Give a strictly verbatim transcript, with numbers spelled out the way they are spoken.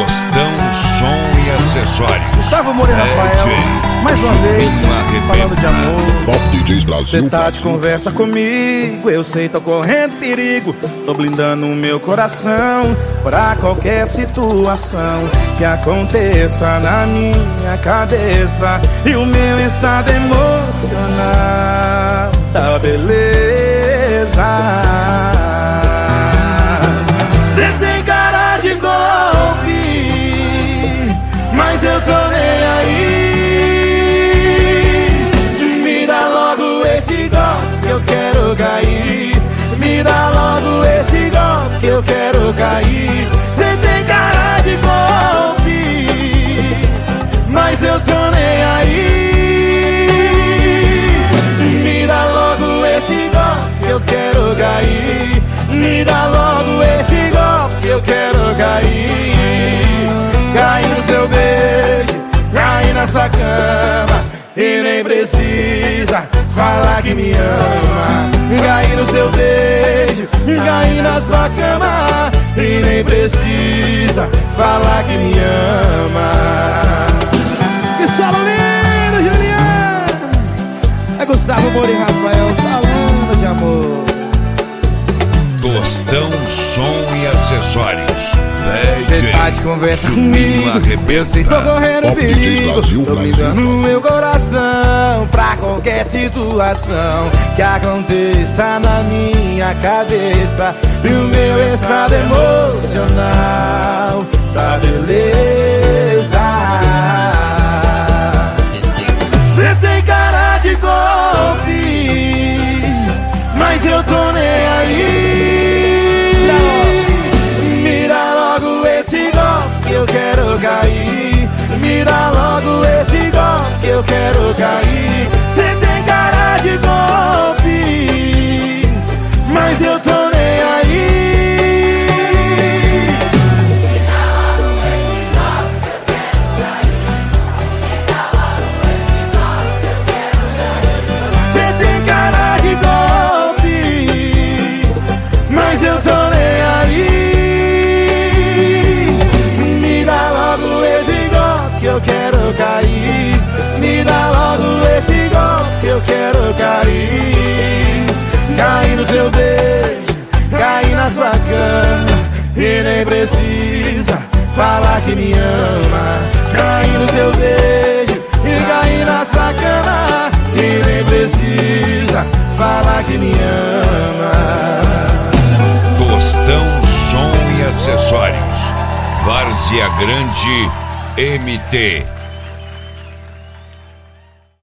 Tostão, som e acessórios. Gustavo Moreira Rafael, mais uma vez, falando de amor. Top D Js Brasil. Cê tá de conversa comigo, eu sei, tô correndo perigo. Tô blindando o meu coração pra qualquer situação que aconteça na minha cabeça. E o meu estado emocional tá beleza. Cê tem cara de golpe, mas eu tô nem aí. Me dá logo esse golpe que eu quero cair. Me dá logo esse golpe que eu quero cair. Cê tem cara de golpe, mas eu tô nem aí. Me dá logo esse golpe que eu quero cair. Me dá logo esse golpe que eu quero cair. Cair no seu beijo, cair na sua cama, e nem precisa falar que me ama. Cair no seu beijo, cair na sua cama, e nem precisa falar que me ama. Que solo lindo, Juliano! É Gustavo Moreira Rafael falando de amor. Tostão, som e acessórios. Cê tá de conversa comigo, eu sei, tô correndo perigo. Tô blindando o meu coração pra qualquer situação que aconteça na minha cabeça. E o meu estado emocional tá beleza. Cê tem cara de golpe, mas eu tô nem aí. Eu quero cair. Me dá logo esse golpe que eu quero cair. Cê tem cara de golpe, mas eu tô nem aí. Me dá logo esse golpe que eu quero cair. Me dá logo esse golpe que eu quero cair. Cê tem cara de golpe, mas eu tô nem aí. Que eu quero cair. Me dá logo esse golpe que eu quero cair. Cair no seu beijo, cair na sua cama, e nem precisa falar que me ama. Cair no seu beijo e cair na sua cama, e nem precisa falar que me ama. Tostão, som e acessórios. Várzea Grande M T.